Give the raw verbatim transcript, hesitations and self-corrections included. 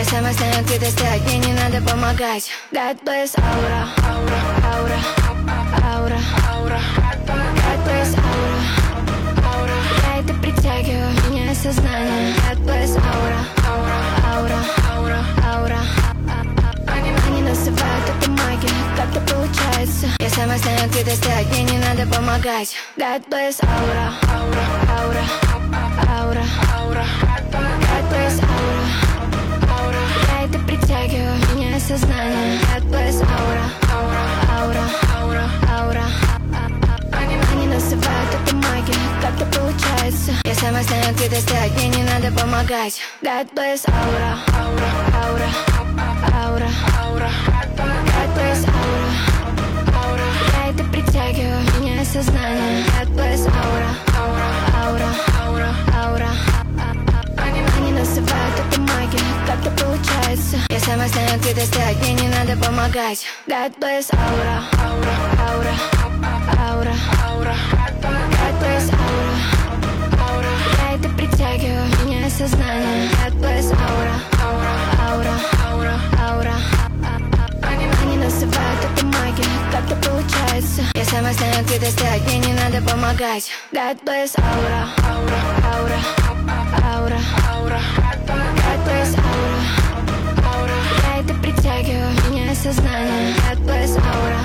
сама знаю, где достать, мне не надо помогать. God bless аура, аура, аура, аура, аура. God bless аура, аура. Я это притягиваю, меняю сознание. God bless аура, аура, аура, аура, аура. Они называют это магией, как-то получается. Я сама знаю, где достать, мне не надо помогать. God bless аура, аура, аура, аура, аура. God bless аура, аура. Я это притягиваю, меняю сознание. God bless аура, аура, аура, аура, аура. Они называют это магией, как-то получается. Я сама знаю, где достать, мне не надо помогать. God bless аура, аура, аура, аура, аура. God bless аура, аура. Я это притягиваю, меняю сознание. God bless аура, аура, аура, аура, аура. Они называют это магией, как-то получается. Я сама знаю, где достать, мне не надо помогать. God bless аура, аура, аура, аура, аура. God bless аура, аура. Я это притягиваю, меняю сознание. God bless аура, аура, аура, аура, аура. Они называют это магией, как-то получается. Я сама знаю, где достать, мне не надо помогать. God bless аура, аура, аура, аура, аура. God bless аура, аура. Я это притягиваю, меняю сознание. God bless аура,